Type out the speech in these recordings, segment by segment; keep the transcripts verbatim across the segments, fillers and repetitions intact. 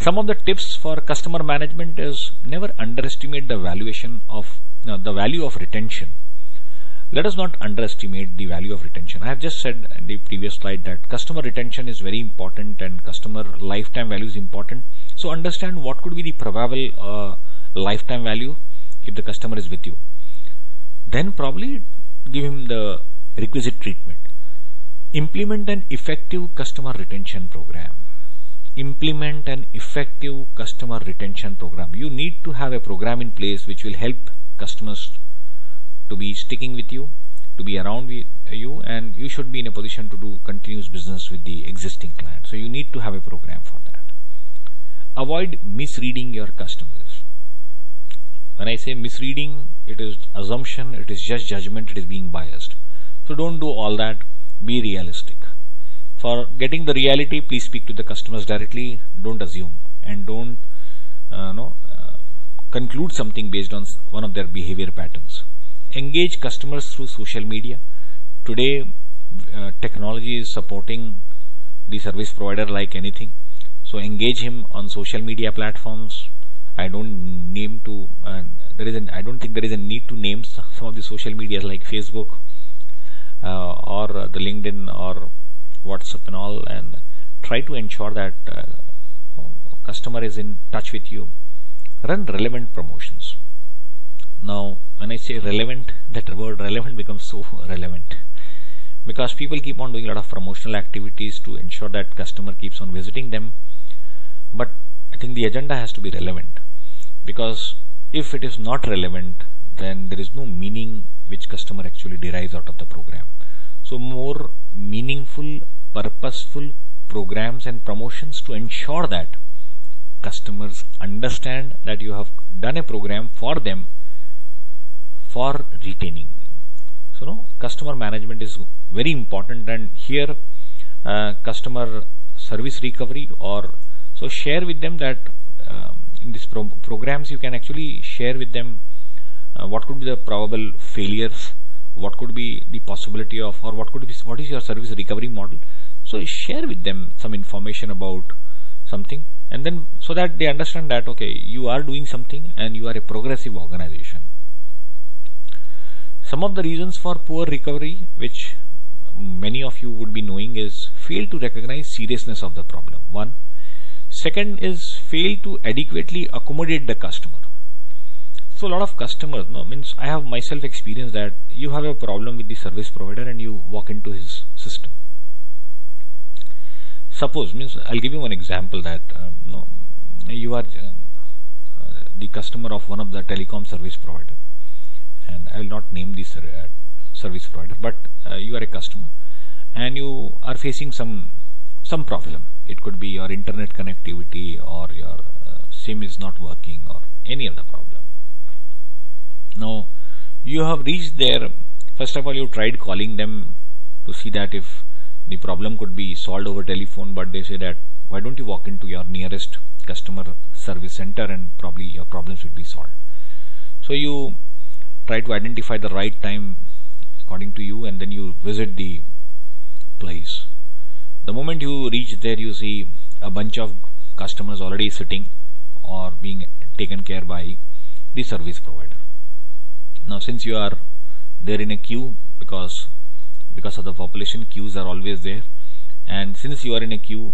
Some of the tips for customer management is never underestimate the valuation of uh, the value of retention. Let us not underestimate the value of retention. I have just said in the previous slide that customer retention is very important and customer lifetime value is important. So understand what could be the probable uh, lifetime value if the customer is with you. Then probably give him the requisite treatment. Implement an effective customer retention program. Implement an effective customer retention program. You need to have a program in place which will help customers to be sticking with you, to be around with you, and you should be in a position to do continuous business with the existing client. So you need to have a program for that. Avoid misreading your customers. When I say misreading, it is assumption, it is just judgment, it is being biased. So don't do all that. Be realistic. For getting the reality, please speak to the customers directly. Don't assume and don't uh, no, uh, conclude something based on one of their behavior patterns. Engage customers through social media. Today, uh, technology is supporting the service provider like anything. So engage him on social media platforms. I don't name to. Uh, there is an. I don't think there is a need to name some of the social medias like Facebook uh, or uh, the LinkedIn or WhatsApp and all, and try to ensure that uh, customer is in touch with you. Run relevant promotions. Now, when I say relevant, that word relevant becomes so relevant because people keep on doing a lot of promotional activities to ensure that customer keeps on visiting them. But I think the agenda has to be relevant, because if it is not relevant, then there is no meaning which customer actually derives out of the program. So more meaningful, purposeful programs and promotions to ensure that customers understand that you have done a program for them for retaining them. So no, customer management is very important, and here uh, customer service recovery, or so share with them that um, in these pro programs you can actually share with them uh, what could be the probable failures, what could be the possibility of, or what could be, what is your service recovery model. So share with them some information about something, and then so that they understand that okay, you are doing something and you are a progressive organization. Some of the reasons for poor recovery, which many of you would be knowing, is fail to recognize seriousness of the problem. One. Second is fail to adequately accommodate the customer. So a lot of customers, no, means I have myself experienced that you have a problem with the service provider and you walk into his system. Suppose, means I'll give you one example that um, no, you are uh, the customer of one of the telecom service provider, and I will not name the ser uh, service provider, but uh, you are a customer and you are facing some some problem. It could be your internet connectivity, or your uh, SIM is not working, or any other problem. Now you have reached there. First of all, you tried calling them to see that if the problem could be solved over telephone, but they say that why don't you walk into your nearest customer service center and probably your problems will be solved. So you try to identify the right time according to you, and then you visit the place. The moment you reach there, you see a bunch of customers already sitting or being taken care by the service provider. Now since you are there in a queue, because because of the population, queues are always there, and since you are in a queue,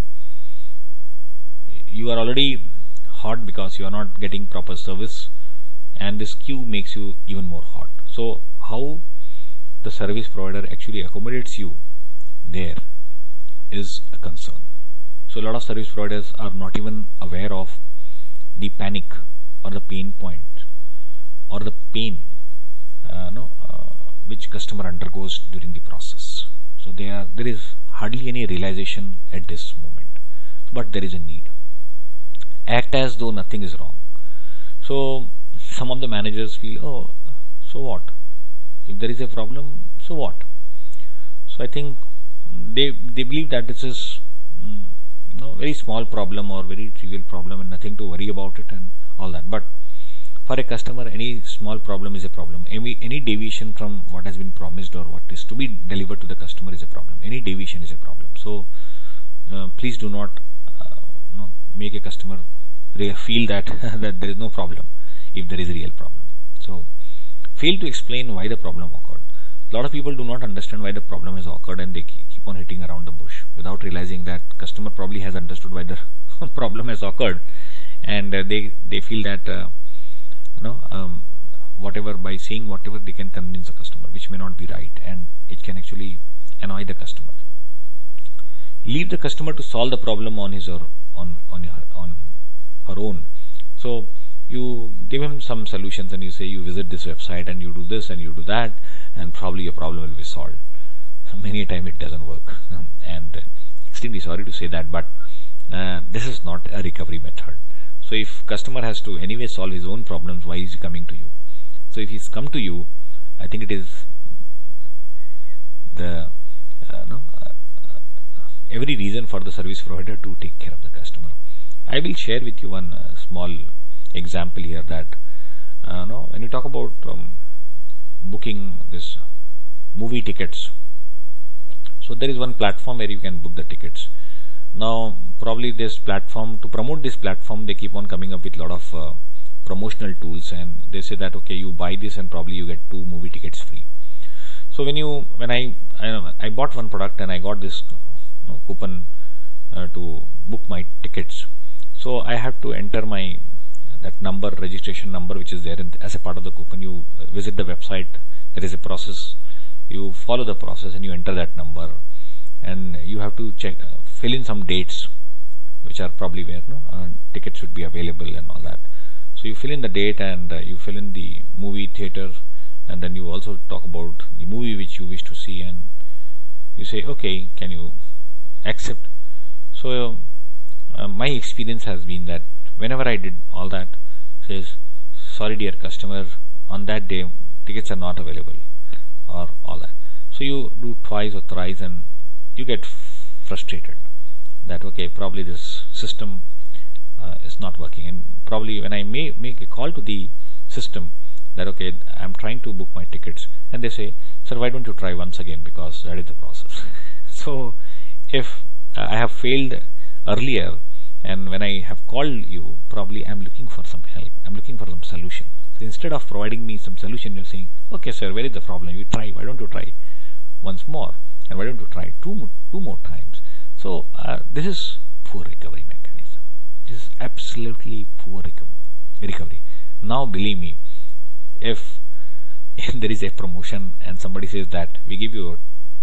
you are already hot because you are not getting proper service, and this queue makes you even more hot. So how the service provider actually accommodates you there is a concern. So a lot of service providers are not even aware of the panic or the pain point or the pain uh, no, uh, which customer undergoes during the process. So they are, there is hardly any realization at this moment, but there is a need. Act as though nothing is wrong. So some of the managers feel, oh, so what? If there is a problem, so what? So I think they they believe that this is mm, you know, very small problem or very trivial problem and nothing to worry about it and all that. But for a customer, any small problem is a problem. Any any deviation from what has been promised or what is to be delivered to the customer is a problem. Any deviation is a problem. So uh, please do not uh, you know, make a customer they feel that that there is no problem if there is a real problem. So fail to explain why the problem occurred. A lot of people do not understand why the problem has occurred, and they keep on hitting around the bush without realizing that customer probably has understood why the problem has occurred, and uh, they they feel that uh, you know um, whatever by saying whatever they can convince the customer, which may not be right, and it can actually annoy the customer. Leave the customer to solve the problem on his or on on her, on her own. So you give him some solutions and you say you visit this website and you do this and you do that, and probably your problem will be solved. Many a time it doesn't work, and uh, extremely sorry to say that, but uh, this is not a recovery method. So if customer has to anyway solve his own problems, why is he coming to you? So if he's come to you, I think it is the uh, no, uh, every reason for the service provider to take care of the customer. I will share with you one uh, small example here that uh, no, when you talk about um, booking this movie tickets, so there is one platform where you can book the tickets. Now probably this platform, to promote this platform, they keep on coming up with a lot of uh, promotional tools, and they say that okay, you buy this and probably you get two movie tickets free. So when you when I I, I bought one product and I got this you know, coupon uh, to book my tickets, so I have to enter my that number, registration number, which is there in, as a part of the coupon. You visit the website, there is a process, you follow the process and you enter that number, and you have to check uh, fill in some dates which are probably where no uh, tickets should be available and all that. So you fill in the date and uh, you fill in the movie theater, and then you also talk about the movie which you wish to see, and you say okay, can you accept? So uh, my experience has been that whenever I did all that, says sorry dear customer, on that day tickets are not available, or all that. So you do twice or thrice and you get frustrated that okay, probably this system uh, is not working, and probably when I may make a call to the system that okay, I'm trying to book my tickets, and they say, sir, why don't you try once again, because that is the process. So if uh, I have failed earlier, and when I have called you, probably I'm looking for some help, I'm looking for some solution. So instead of providing me some solution, you're saying, okay sir, where is the problem? You try, why don't you try once more, and why don't you try two more, two more times? So uh, this is poor recovery mechanism. This is absolutely poor reco recovery. Now believe me, if, if there is a promotion and somebody says that we give you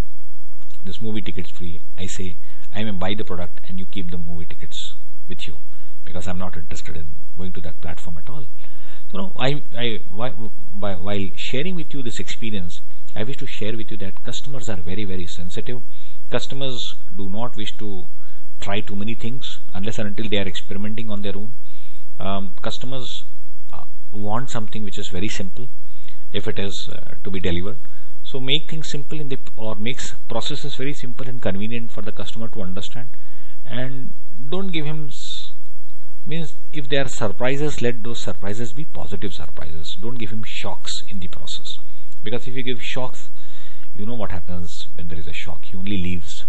this movie tickets free, I say I may buy the product and you keep the movie tickets with you, because I'm not interested in going to that platform at all. So no, I, I, why, by, while sharing with you this experience, I wish to share with you that customers are very, very sensitive. Customers do not wish to try too many things unless and until they are experimenting on their own. Um, customers uh, want something which is very simple if it is uh, to be delivered. So make things simple in the or makes processes very simple and convenient for the customer to understand, and don't give him s means if there are surprises, let those surprises be positive surprises. Don't give him shocks in the process, because if you give shocks, you know what happens when there is a shock, he only leaves.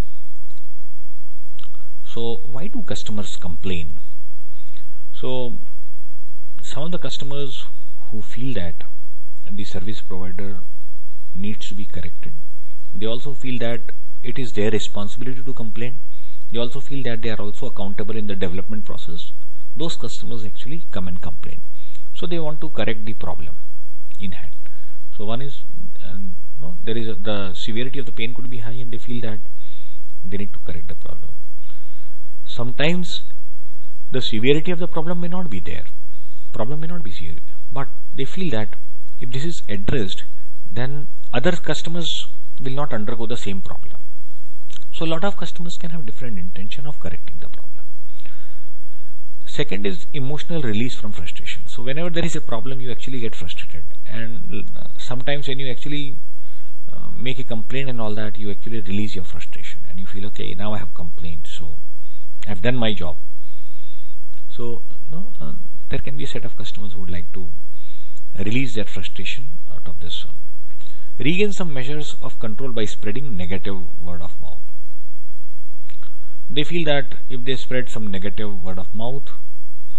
So why do customers complain? So some of the customers who feel that the service provider needs to be corrected, they also feel that it is their responsibility to complain. They also feel that they are also accountable in the development process. Those customers actually come and complain. So they want to correct the problem in hand. So one is, um, no, there is a, the severity of the pain could be high, and they feel that they need to correct the problem. Sometimes the severity of the problem may not be there. Problem may not be serious, but they feel that if this is addressed, then other customers will not undergo the same problem. So a lot of customers can have different intention of correcting the problem. Second is emotional release from frustration. So whenever there is a problem, you actually get frustrated, and uh, sometimes when you actually uh, make a complaint and all that, you actually release your frustration and you feel okay, now I have complained, so I have done my job. So no, uh, there can be a set of customers who would like to release their frustration out of this. Uh, regain some measures of control by spreading negative word of mouth. They feel that if they spread some negative word of mouth,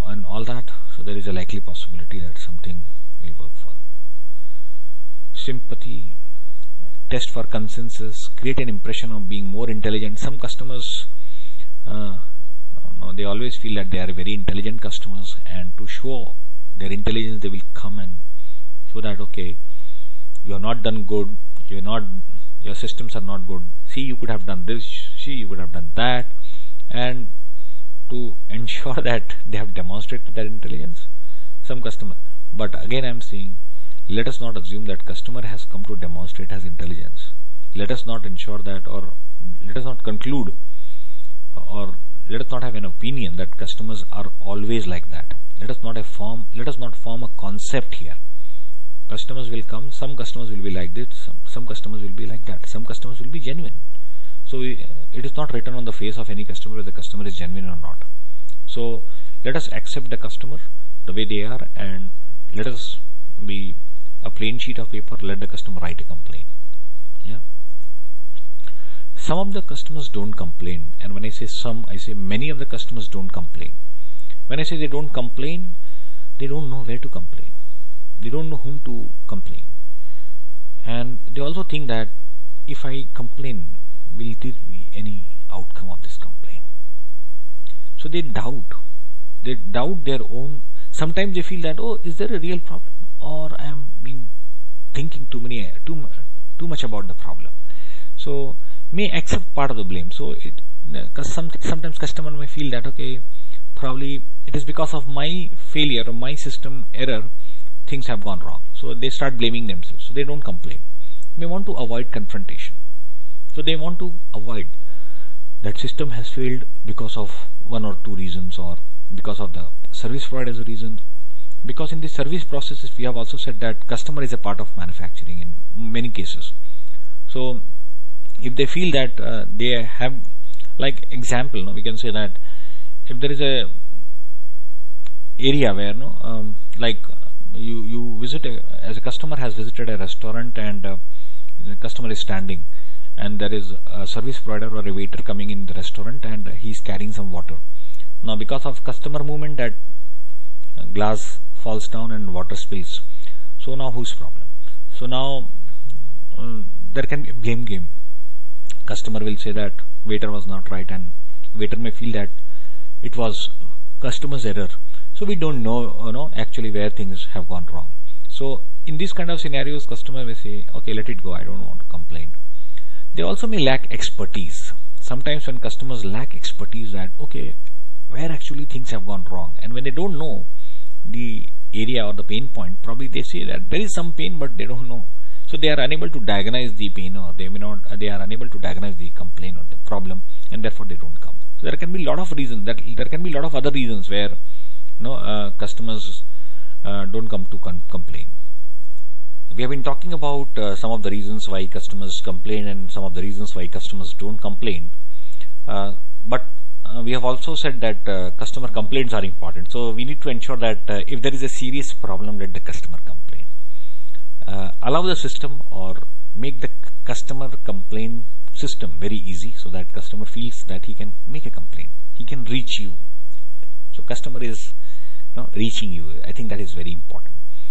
and all that, so there is a likely possibility that something will work for sympathy, test for consensus, create an impression of being more intelligent. Some customers, uh, no, they always feel that they are very intelligent customers, and to show their intelligence they will come and show that, okay, you have not done good, you are not, your systems are not good, see, you could have done this, see, you could have done that, and to ensure that they have demonstrated their intelligence, some customer. But again I am saying, let us not assume that customer has come to demonstrate his intelligence. Let us not ensure that, or let us not conclude, or let us not have an opinion that customers are always like that. Let us not have form, let us not form a concept here. Customers will come, some customers will be like this, some, some customers will be like that, some customers will be genuine. So we, it is not written on the face of any customer whether the customer is genuine or not. So let us accept the customer the way they are, and let us be a plain sheet of paper, let the customer write a complaint. Yeah. Some of the customers don't complain, and when I say some, I say many of the customers don't complain. When I say they don't complain, they don't know where to complain. They don't know whom to complain. And they also think that if I complain, will there be any outcome of this complaint? So they doubt. They doubt their own. Sometimes they feel that, oh, is there a real problem? Or I am being thinking too many, too, too much about the problem. So may accept part of the blame. So it, because some, sometimes customer may feel that, okay, probably it is because of my failure or my system error, things have gone wrong. So they start blaming themselves. So they don't complain. May want to avoid confrontation. So they want to avoid that system has failed because of one or two reasons, or because of the service provider's reasons. Because in the service processes, we have also said that customer is a part of manufacturing in many cases. So if they feel that uh, they have, like example, no, we can say that if there is a area where, no, um, like you you visit a, as a customer has visited a restaurant, and uh, the customer is standing, and there is a service provider or a waiter coming in the restaurant, and uh, he is carrying some water. Now because of customer movement, that uh, glass falls down and water spills. So now whose problem? So now uh, there can be a blame game. Customer will say that waiter was not right, and waiter may feel that it was customer's error. So we don't know, you know, actually where things have gone wrong. So in these kind of scenarios, customer may say, okay, let it go, I don't want to complain. They also may lack expertise. Sometimes when customers lack expertise, that, okay, where actually things have gone wrong, and when they don't know the area or the pain point, probably they say that there is some pain, but they don't know. So they are unable to diagnose the pain, or they may not, uh, they are unable to diagnose the complaint or the problem, and therefore they don't come. So there can be a lot of reasons. That there can be a lot of other reasons where, you know, uh, customers uh, don't come to con- complain. We have been talking about uh, some of the reasons why customers complain and some of the reasons why customers don't complain. Uh, but uh, we have also said that uh, customer complaints are important. So we need to ensure that uh, if there is a serious problem, let the customer complain. Uh, allow the system, or make the c- customer complaint system very easy, so that customer feels that he can make a complaint. He can reach you. So customer is, you know, reaching you. I think that is very important.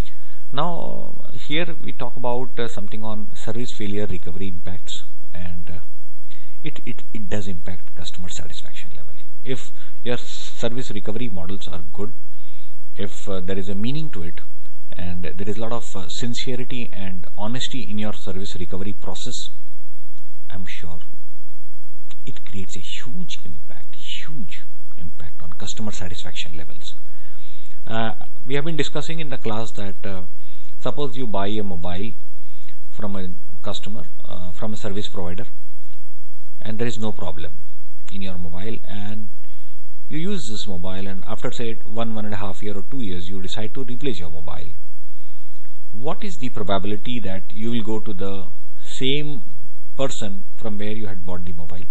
Now here we talk about uh, something on service failure recovery impacts, and uh, it, it, it does impact customer satisfaction level. If your service recovery models are good, if uh, there is a meaning to it, and there is a lot of uh, sincerity and honesty in your service recovery process, I'm sure it creates a huge impact, huge impact on customer satisfaction levels. Uh, we have been discussing in the class that uh, suppose you buy a mobile from a customer, uh, from a service provider, and there is no problem in your mobile, and you use this mobile, and after say one, one and a half year or two years, you decide to replace your mobile. What is the probability that you will go to the same person from where you had bought the mobile?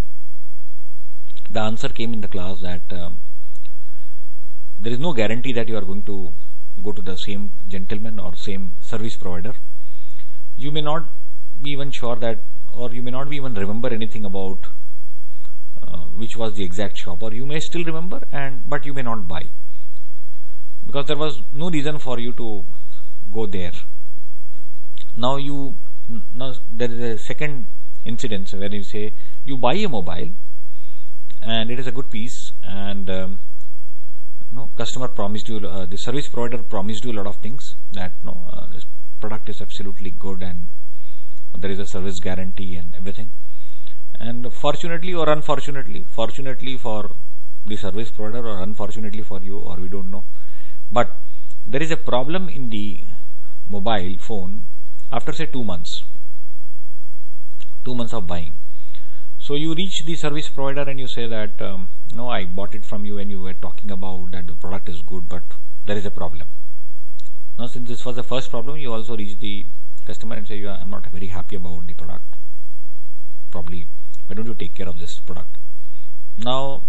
The answer came in the class that um, there is no guarantee that you are going to go to the same gentleman or same service provider. You may not be even sure that, or you may not be even remember anything about uh, which was the exact shop, or you may still remember, and but you may not buy. because there was no reason for you to go there. Now you now there is a second incident where you say you buy a mobile and it is a good piece, and um, no customer promised you, uh, the service provider promised you a lot of things, that no uh, this product is absolutely good and there is a service guarantee and everything. And fortunately or unfortunately, fortunately for the service provider or unfortunately for you, or we don't know, but there is a problem in the mobile phone after say two months two months of buying. So you reach the service provider and you say that um, no, I bought it from you and you were talking about that the product is good, but there is a problem. Now since this was the first problem, you also reach the customer and say, yeah, I'm not very happy about the product, probably why don't you take care of this product. Now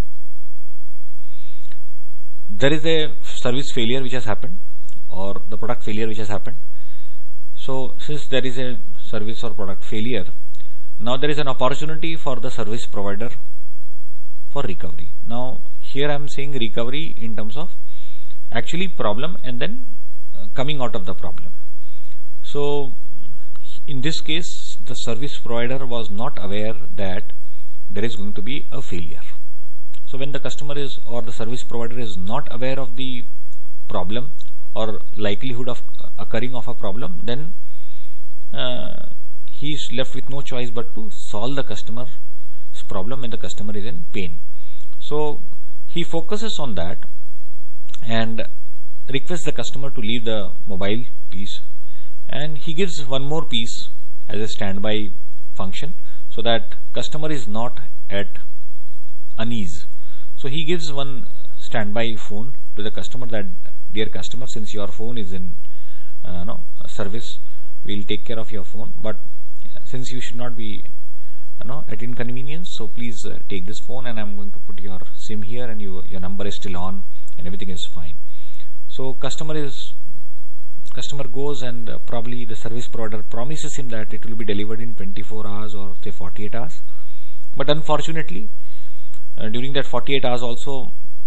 there is a service failure which has happened, or the product failure which has happened. So since there is a service or product failure, now there is an opportunity for the service provider for recovery. Now here I am saying recovery in terms of actually problem and then uh, coming out of the problem. So in this case the service provider was not aware that there is going to be a failure. So when the customer is or the service provider is not aware of the problem or likelihood of occurring of a problem, then uh, he is left with no choice but to solve the customer's problem when the customer is in pain. So he focuses on that and requests the customer to leave the mobile piece, and he gives one more piece as a standby function so that customer is not at unease. So he gives one standby phone to the customer that, dear customer, since your phone is in uh, no service, we will take care of your phone, but since you should not be you know, at inconvenience, so please uh, take this phone and I am going to put your SIM here and you, your number is still on and everything is fine. So customer is customer goes and uh, probably the service provider promises him that it will be delivered in twenty-four hours or say forty-eight hours, but unfortunately uh, during that forty-eight hours also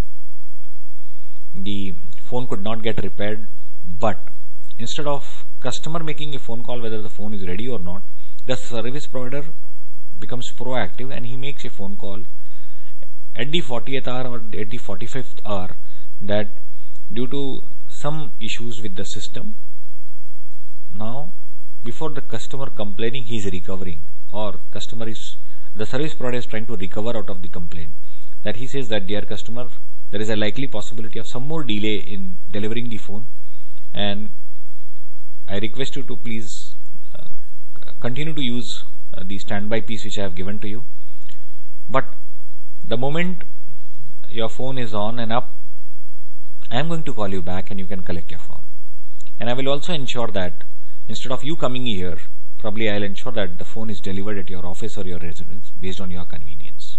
the phone could not get repaired. But instead of customer making a phone call whether the phone is ready or not, the service provider becomes proactive and he makes a phone call at the fortieth hour or at the forty-fifth hour that due to some issues with the system, now before the customer complaining he is recovering, or customer is the service provider is trying to recover out of the complaint, that he says that, dear customer, there is a likely possibility of some more delay in delivering the phone and I request you to please uh, continue to use uh, the standby piece which I have given to you, but the moment your phone is on and up, I am going to call you back and you can collect your phone. And I will also ensure that instead of you coming here, probably I will ensure that the phone is delivered at your office or your residence based on your convenience.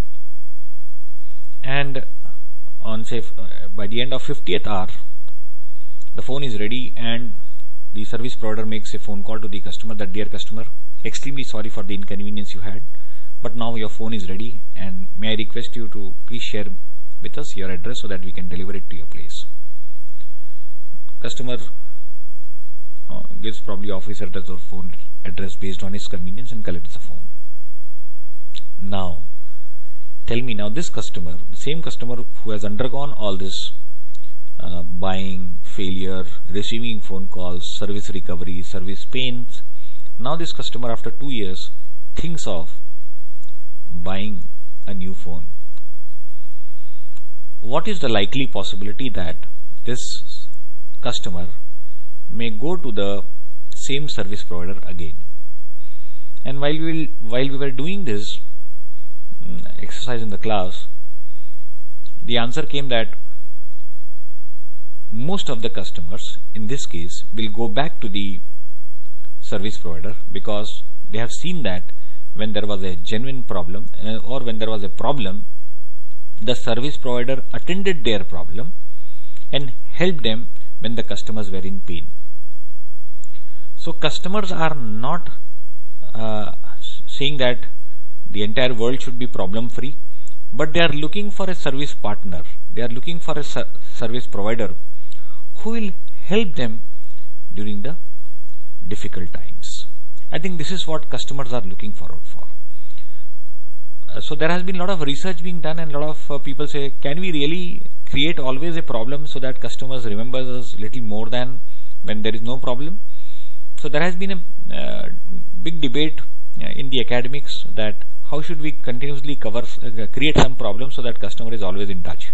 And on say uh, by the end of fiftieth hour, the phone is ready and the service provider makes a phone call to the customer that, dear customer, extremely sorry for the inconvenience you had, but now your phone is ready and may I request you to please share with us your address so that we can deliver it to your place. Customer uh, gives probably office address or phone address based on his convenience and collects the phone. Now tell me, now this customer, the same customer who has undergone all this uh, buying, failure, receiving phone calls, service recovery, service pains, now this customer after two years thinks of buying a new phone. What is the likely possibility that this customer may go to the same service provider again? And while we will, while we were doing this um, exercise in the class, the answer came that most of the customers in this case will go back to the service provider because they have seen that when there was a genuine problem uh, or when there was a problem, the service provider attended their problem and helped them when the customers were in pain. So customers are not uh, saying that the entire world should be problem free, but they are looking for a service partner, they are looking for a ser service provider who will help them during the difficult times. I think this is what customers are looking forward for. Uh, so there has been a lot of research being done, and a lot of uh, people say, can we really create always a problem so that customers remember us little more than when there is no problem? So there has been a uh, big debate uh, in the academics that how should we continuously cover uh, create some problem so that customer is always in touch.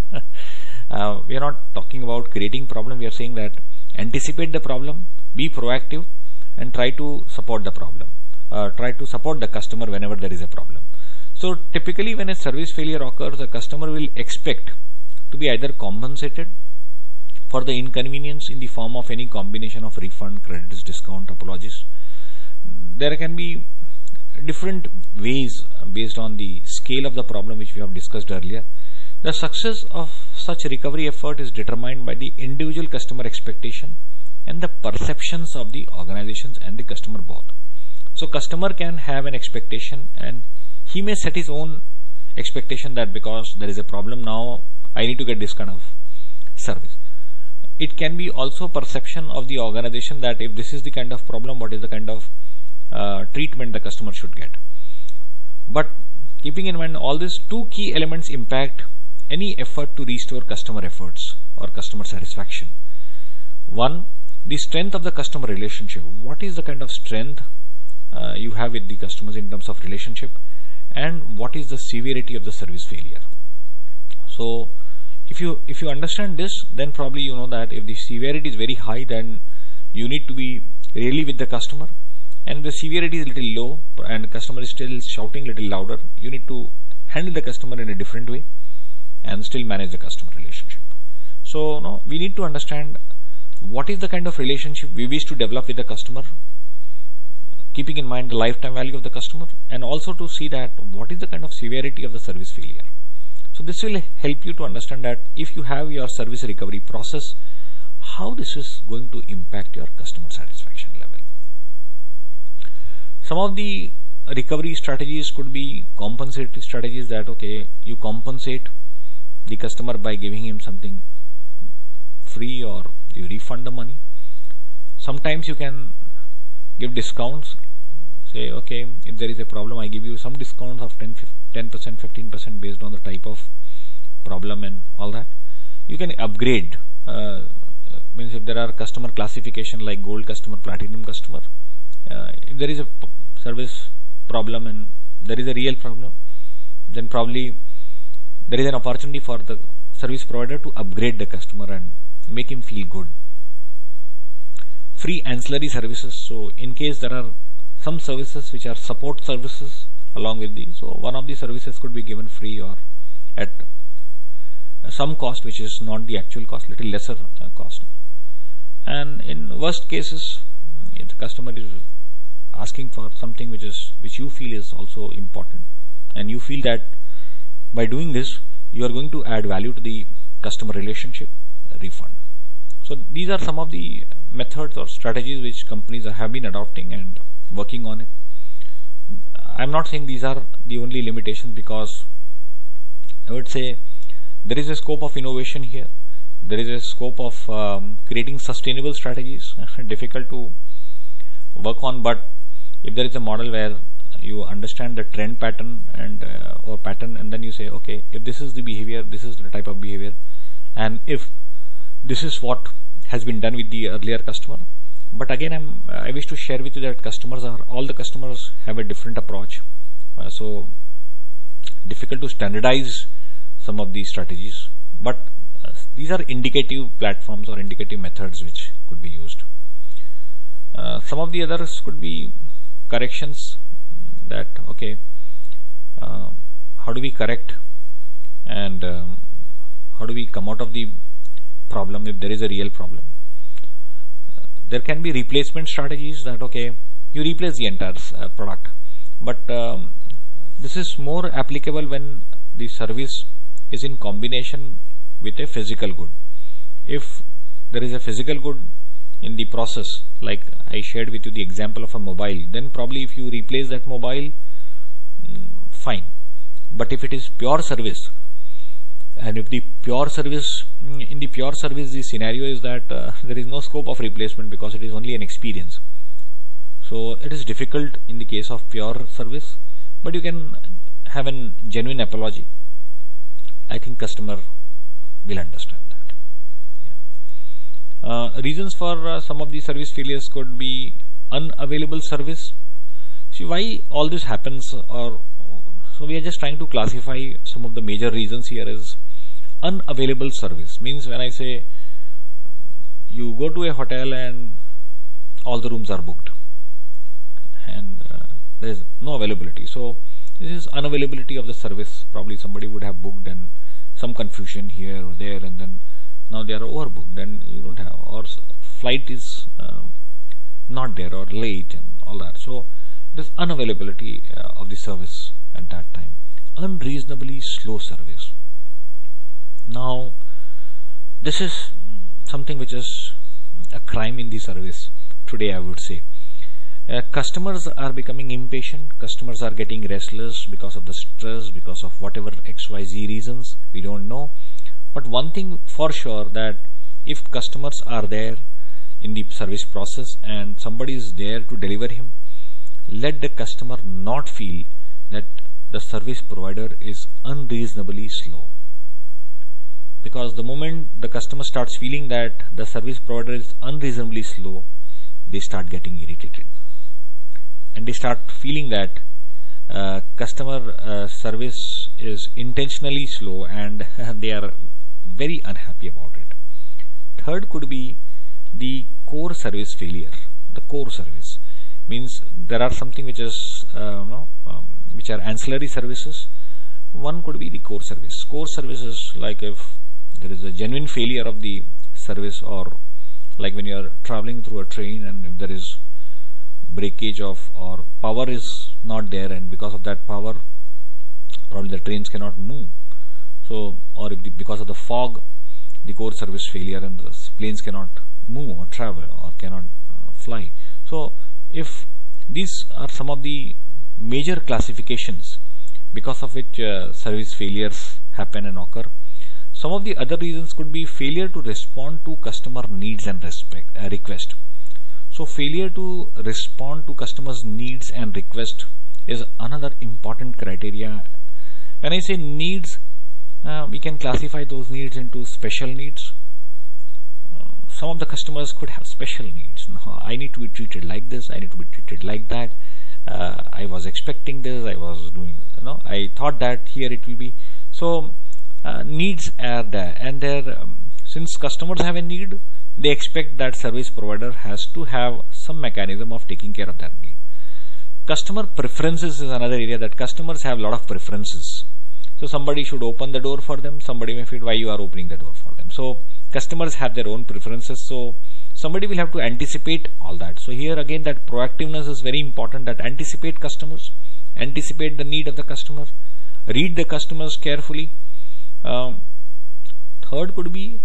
uh, we are not talking about creating problem. We are saying that anticipate the problem, be proactive, and try to support the problem. Uh, try to support the customer whenever there is a problem. So typically when a service failure occurs, a customer will expect to be either compensated for the inconvenience in the form of any combination of refund, credits, discount, apologies. There can be different ways based on the scale of the problem which we have discussed earlier. The success of such recovery effort is determined by the individual customer expectation and the perceptions of the organizations and the customer both. So customer can have an expectation, and he may set his own expectation that because there is a problem now, I need to get this kind of service. It can be also perception of the organization that if this is the kind of problem, what is the kind of uh, treatment the customer should get. But keeping in mind all these, two key elements impact any effort to restore customer efforts or customer satisfaction. One, the strength of the customer relationship. What is the kind of strength uh, you have with the customers in terms of relationship, and what is the severity of the service failure? So if you if you understand this, then probably you know that if the severity is very high, then you need to be really with the customer, and if the severity is a little low and the customer is still shouting a little louder, you need to handle the customer in a different way and still manage the customer relationship. So no, we need to understand what is the kind of relationship we wish to develop with the customer, keeping in mind the lifetime value of the customer, and also to see that what is the kind of severity of the service failure. So this will help you to understand that if you have your service recovery process, how this is going to impact your customer satisfaction level. Some of the recovery strategies could be compensatory strategies, that okay, you compensate the customer by giving him something free or you refund the money. Sometimes you can give discounts. Say, okay, if there is a problem, I give you some discounts of ten percent, fifteen percent based on the type of problem and all that. You can upgrade. Uh, means if there are customer classification like gold customer, platinum customer, uh, if there is a p- service problem and there is a real problem, then probably there is an opportunity for the service provider to upgrade the customer and make him feel good. Free ancillary services. So in case there are some services which are support services along with these, so one of the services could be given free or at some cost which is not the actual cost, little lesser uh, cost. And in worst cases, if the customer is asking for something which is which you feel is also important, and you feel that by doing this you are going to add value to the customer relationship, uh, refund. So these are some of the methods or strategies which companies have been adopting and working on it. I am not saying these are the only limitations, because I would say there is a scope of innovation here. There is a scope of um, creating sustainable strategies. Difficult to work on, but if there is a model where you understand the trend pattern and uh, or pattern, and then you say, okay, if this is the behavior, this is the type of behavior, and if this is what has been done with the earlier customer. But again, I'm, I wish to share with you that customers are all the customers have a different approach. Uh, so difficult to standardize some of these strategies, but uh, these are indicative platforms or indicative methods which could be used. Uh, some of the others could be corrections, that okay, uh, how do we correct, and um, how do we come out of the problem if there is a real problem. Uh, there can be replacement strategies, that okay, you replace the entire uh, product, but um, this is more applicable when the service is in combination with a physical good. If there is a physical good in the process, like I shared with you the example of a mobile, then probably if you replace that mobile, mm, fine. But if it is pure service, and if the pure service, in the pure service, the scenario is that uh, there is no scope of replacement because it is only an experience. So it is difficult in the case of pure service, but you can have a genuine apology. I think customer will understand that. Yeah. Uh, reasons for uh, some of the service failures could be unavailable service. See why all this happens, or so we are just trying to classify some of the major reasons here. Is unavailable service means when I say you go to a hotel and all the rooms are booked and uh, there is no availability. So this is unavailability of the service. Probably somebody would have booked and some confusion here or there, and then now they are overbooked and you don't have, or flight is um, not there or late and all that. So it is unavailability uh, of the service at that time. Unreasonably slow service. Now this is something which is a crime in the service today, I would say. Uh, customers are becoming impatient, customers are getting restless because of the stress, because of whatever X Y Z reasons, we don't know. But one thing for sure, that if customers are there in the service process and somebody is there to deliver him, let the customer not feel that the service provider is unreasonably slow. Because the moment the customer starts feeling that the service provider is unreasonably slow, they start getting irritated. And they start feeling that uh, customer uh, service is intentionally slow, and they are very unhappy about it. Third could be the core service failure. The core service means there are something which is uh, no, um, which are ancillary services. One could be the core service. Core service is like if there is a genuine failure of the service, or like when you are traveling through a train and if there is breakage of, or power is not there, and because of that power probably the trains cannot move. So, or if the, because of the fog, the core service failure and the planes cannot move or travel or cannot uh, fly. So if these are some of the major classifications because of which uh, service failures happen and occur. Some of the other reasons could be failure to respond to customer needs and respect, uh, request. So failure to respond to customers' needs and request is another important criteria. When I say needs, uh, we can classify those needs into special needs. Uh, some of the customers could have special needs. No, I need to be treated like this, I need to be treated like that. Uh, I was expecting this, I was doing, you know, I thought that here it will be. So uh, needs are there, and there, um, since customers have a need, they expect that service provider has to have some mechanism of taking care of that need. Customer preferences is another area, that customers have a lot of preferences. So somebody should open the door for them, somebody may feel why you are opening the door for them. So customers have their own preferences, so somebody will have to anticipate all that. So here again, that proactiveness is very important, that anticipate customers, anticipate the need of the customer, read the customers carefully. Um, third could be,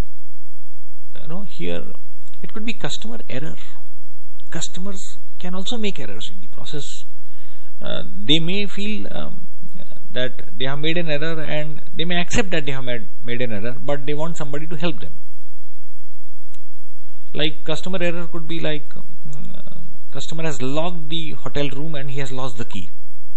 you know, here it could be customer error. Customers can also make errors in the process. Uh, they may feel um, that they have made an error, and they may accept that they have made, made an error, but they want somebody to help them. Like customer error could be like uh, customer has locked the hotel room and he has lost the key.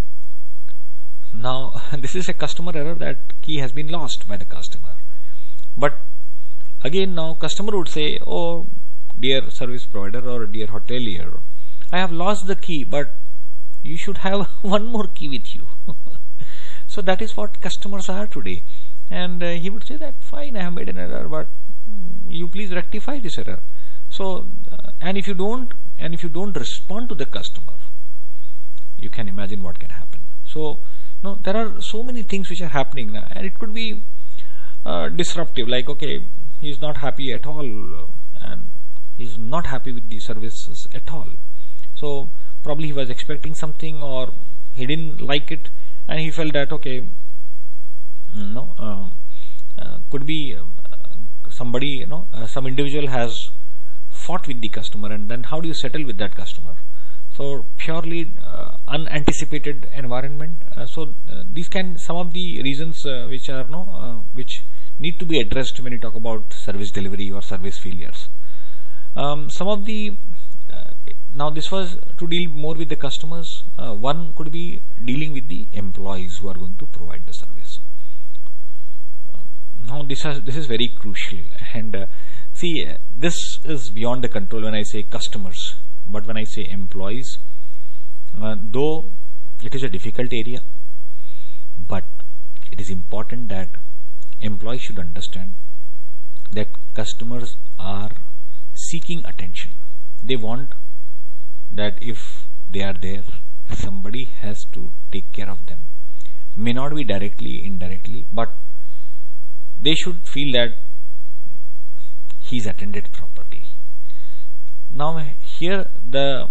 Now this is a customer error, that key has been lost by the customer. But again, now customer would say, oh dear service provider or dear hotelier, I have lost the key, but you should have one more key with you. So that is what customers are today. And uh, he would say that fine, I have made an error, but mm, you please rectify this error. So uh, and if you don't and if you don't respond to the customer, you can imagine what can happen. So no, there are so many things which are happening now, and it could be uh, disruptive, like okay, he is not happy at all, uh, and he is not happy with the services at all. So probably he was expecting something, or he didn't like it, and he felt that okay, no, uh, uh, could be uh, somebody, you know, uh, some individual has fought with the customer, and then how do you settle with that customer? So purely uh, unanticipated environment. Uh, so uh, these can some of the reasons uh, which are no uh, which need to be addressed when you talk about service delivery or service failures. Um, some of the uh, now this was to deal more with the customers. Uh, one could be dealing with the employees who are going to provide the service. Uh, now this has this is very crucial, and uh, see uh, this is beyond the control when I say customers, but when I say employees, uh, though it is a difficult area, but it is important that employees should understand that customers are seeking attention. They want that if they are there, somebody has to take care of them. May not be directly, indirectly, but they should feel that he is attended properly. Now here the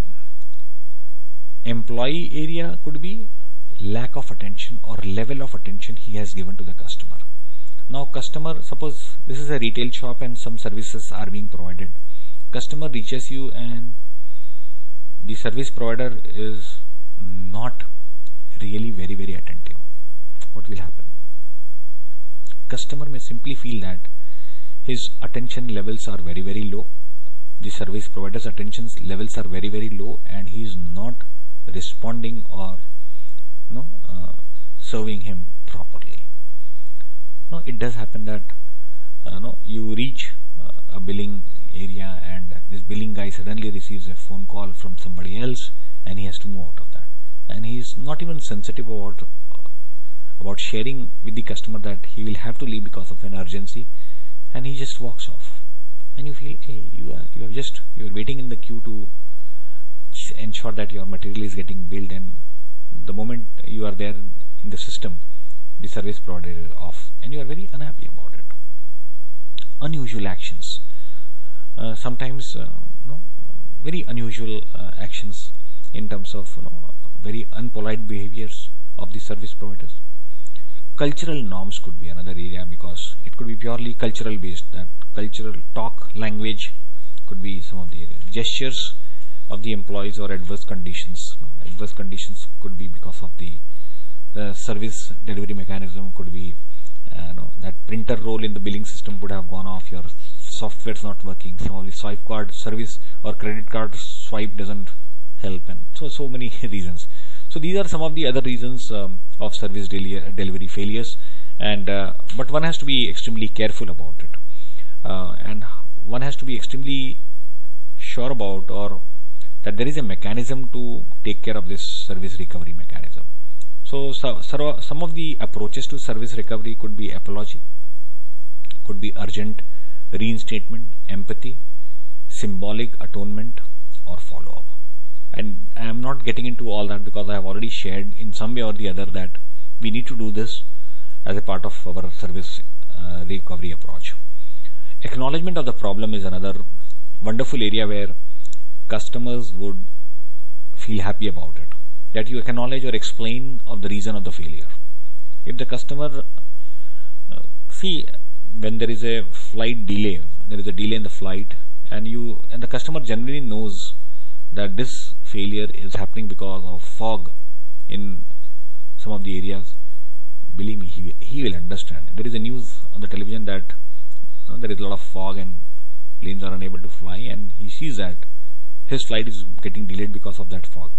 employee area could be lack of attention or level of attention he has given to the customer. Now customer, suppose this is a retail shop and some services are being provided. Customer reaches you and the service provider is not really very very attentive. What will happen? Customer may simply feel that his attention levels are very very low. The service provider's attention levels are very very low and he is not responding or you know, uh, serving him properly. No, it does happen that uh, no, you reach uh, a billing area and this billing guy suddenly receives a phone call from somebody else and he has to move out of that, and he is not even sensitive about uh, about sharing with the customer that he will have to leave because of an urgency, and he just walks off, and you feel, hey, you are you have just you are waiting in the queue to ensure that your material is getting billed, and the moment you are there in the system, the service provider is off, and you are very unhappy about it. Unusual actions, uh, sometimes uh, you know, very unusual uh, actions in terms of you know, very unpolite behaviors of the service providers. Cultural norms could be another area, because it could be purely cultural based. That cultural talk, language could be some of the areas. Gestures of the employees or adverse conditions. No? Adverse conditions could be because of the uh, service delivery mechanism, could be uh, no, that printer roll in the billing system could have gone off, your software is not working, some of the swipe card service or credit card swipe doesn't help, and so so many reasons. So these are some of the other reasons um, of service deli delivery failures, and uh, but one has to be extremely careful about it, uh, and one has to be extremely sure about or that there is a mechanism to take care of this service recovery mechanism. So, so, so some of the approaches to service recovery could be apology, could be urgent reinstatement, empathy, symbolic atonement, or follow-up. And I am not getting into all that because I have already shared in some way or the other that we need to do this as a part of our service uh, recovery approach. Acknowledgement of the problem is another wonderful area where customers would feel happy about it, that you acknowledge or explain of the reason of the failure. If the customer uh, see when there is a flight delay, there is a delay in the flight, and you and the customer generally knows that this failure is happening because of fog in some of the areas, believe me, he, he will understand. There is a news on the television that you know, there is a lot of fog and planes are unable to fly, and he sees that his flight is getting delayed because of that fog.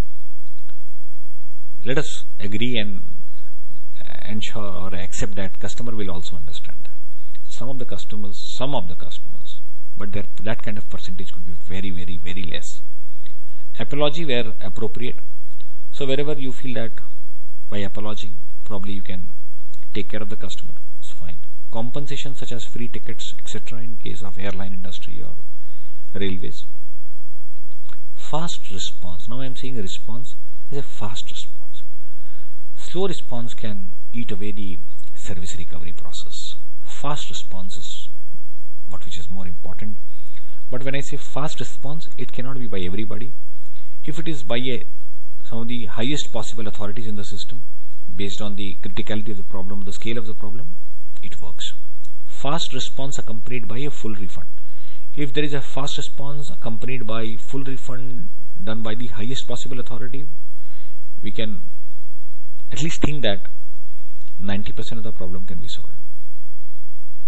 Let us agree and ensure or accept that customer will also understand that. Some of the customers, some of the customers, but there, that kind of percentage could be very, very, very less. Apology where appropriate. So wherever you feel that by apologizing, probably you can take care of the customer, it's fine. Compensation such as free tickets, et cetera in case of airline industry or railways. Fast response. Now I am saying response is a fast response. Slow response can eat away the service recovery process. Fast response is what which is more important. But when I say fast response, it cannot be by everybody. If it is by a, some of the highest possible authorities in the system, based on the criticality of the problem, the scale of the problem, it works. Fast response accompanied by a full refund. If there is a fast response accompanied by full refund done by the highest possible authority, we can at least think that ninety percent of the problem can be solved.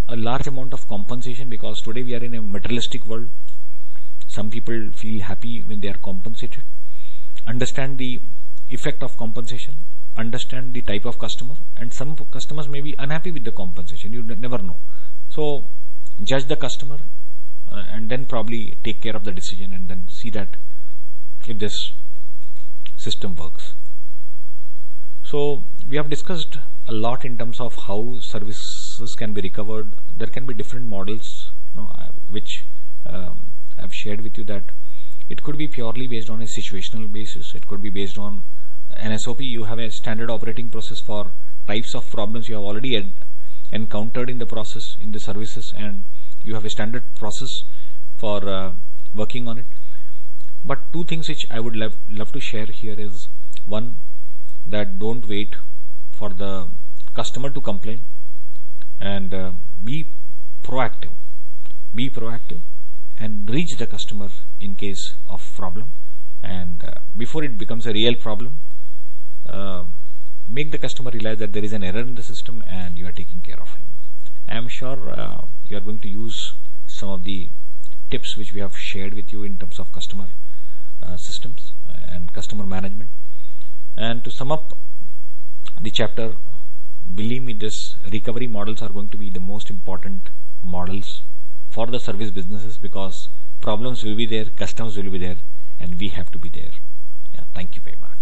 a large amount of compensation, because today we are in a materialistic world. Some people feel happy when they are compensated. Understand the effect of compensation, understand the type of customer, and some customers may be unhappy with the compensation. You never know. So judge the customer uh, and then probably take care of the decision, and then see that if this system works. So we have discussed a lot in terms of how services can be recovered. There can be different models, you know, which um, I've shared with you, that it could be purely based on a situational basis. It could be based on an S O P. You have a standard operating process for types of problems you have already ed- encountered in the process, in the services, and you have a standard process for uh, working on it. But two things which I would love, love to share here is, one, that don't wait for the customer to complain, and uh, be proactive. Be proactive and reach the customer in case of problem, and uh, before it becomes a real problem, uh, make the customer realize that there is an error in the system and you are taking care of him. I am sure uh, you are going to use some of the tips which we have shared with you in terms of customer uh, systems and customer management. And to sum up the chapter, believe me, this recovery models are going to be the most important models for the service businesses, because problems will be there, customers will be there, and we have to be there. Yeah, thank you very much.